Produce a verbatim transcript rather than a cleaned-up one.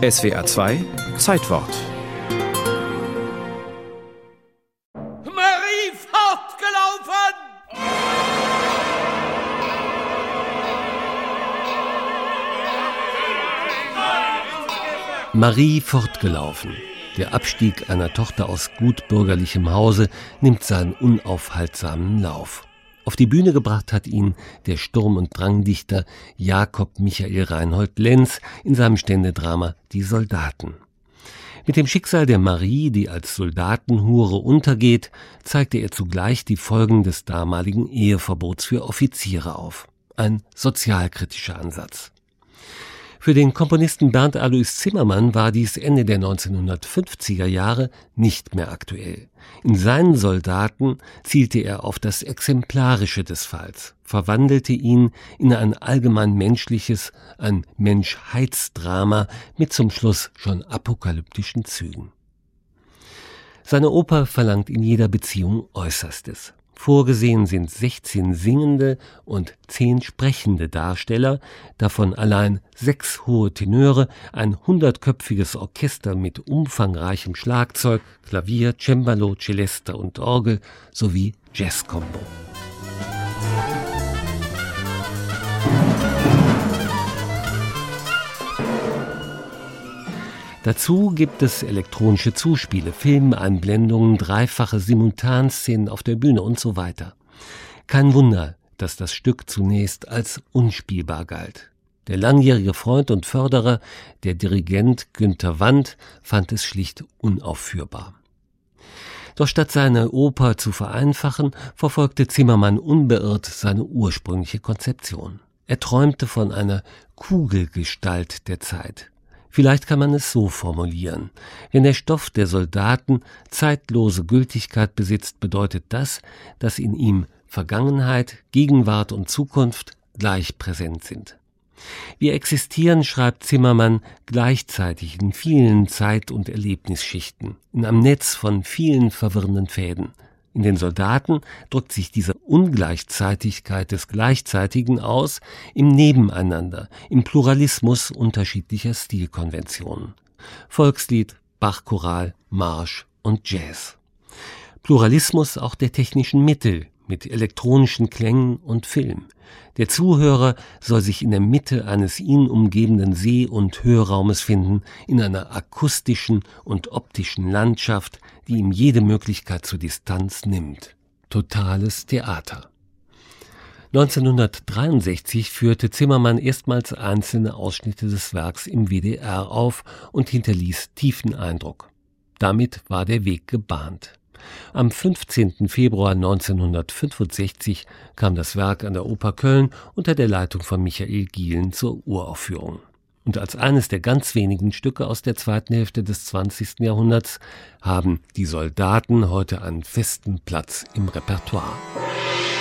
S W R zwei Zeitwort. Marie fortgelaufen! Marie fortgelaufen. Der Abstieg einer Tochter aus gutbürgerlichem Hause nimmt seinen unaufhaltsamen Lauf. Auf die Bühne gebracht hat ihn der Sturm- und Drangdichter Jakob Michael Reinhold Lenz in seinem Ständedrama Die Soldaten. Mit dem Schicksal der Marie, die als Soldatenhure untergeht, zeigte er zugleich die Folgen des damaligen Eheverbots für Offiziere auf. Ein sozialkritischer Ansatz. Für den Komponisten Bernd Alois Zimmermann war dies Ende der neunzehnhundertfünfziger Jahre nicht mehr aktuell. In seinen Soldaten zielte er auf das Exemplarische des Falls, verwandelte ihn in ein allgemein menschliches, ein Menschheitsdrama mit zum Schluss schon apokalyptischen Zügen. Seine Oper verlangt in jeder Beziehung Äußerstes. Vorgesehen sind sechzehn singende und zehn sprechende Darsteller, davon allein sechs hohe Tenöre, ein hundertköpfiges Orchester mit umfangreichem Schlagzeug, Klavier, Cembalo, Celesta und Orgel sowie Jazzcombo. Dazu gibt es elektronische Zuspiele, Filmeinblendungen, dreifache Simultanszenen auf der Bühne und so weiter. Kein Wunder, dass das Stück zunächst als unspielbar galt. Der langjährige Freund und Förderer, der Dirigent Günter Wandt, fand es schlicht unaufführbar. Doch statt seine Oper zu vereinfachen, verfolgte Zimmermann unbeirrt seine ursprüngliche Konzeption. Er träumte von einer Kugelgestalt der Zeit. Vielleicht kann man es so formulieren. Wenn der Stoff der Soldaten zeitlose Gültigkeit besitzt, bedeutet das, dass in ihm Vergangenheit, Gegenwart und Zukunft gleich präsent sind. Wir existieren, schreibt Zimmermann, gleichzeitig in vielen Zeit- und Erlebnisschichten, in einem Netz von vielen verwirrenden Fäden. In den Soldaten drückt sich diese Ungleichzeitigkeit des Gleichzeitigen aus im Nebeneinander, im Pluralismus unterschiedlicher Stilkonventionen. Volkslied, Bachchoral, Marsch und Jazz. Pluralismus auch der technischen Mittel mit elektronischen Klängen und Film. Der Zuhörer soll sich in der Mitte eines ihn umgebenden Seh- und Hörraumes finden, in einer akustischen und optischen Landschaft, die ihm jede Möglichkeit zur Distanz nimmt. Totales Theater. neunzehnhundertdreiundsechzig führte Zimmermann erstmals einzelne Ausschnitte des Werks im W D R auf und hinterließ tiefen Eindruck. Damit war der Weg gebahnt. Am fünfzehnten Februar neunzehnhundertfünfundsechzig kam das Werk an der Oper Köln unter der Leitung von Michael Gielen zur Uraufführung. Und als eines der ganz wenigen Stücke aus der zweiten Hälfte des zwanzigsten Jahrhunderts haben die Soldaten heute einen festen Platz im Repertoire.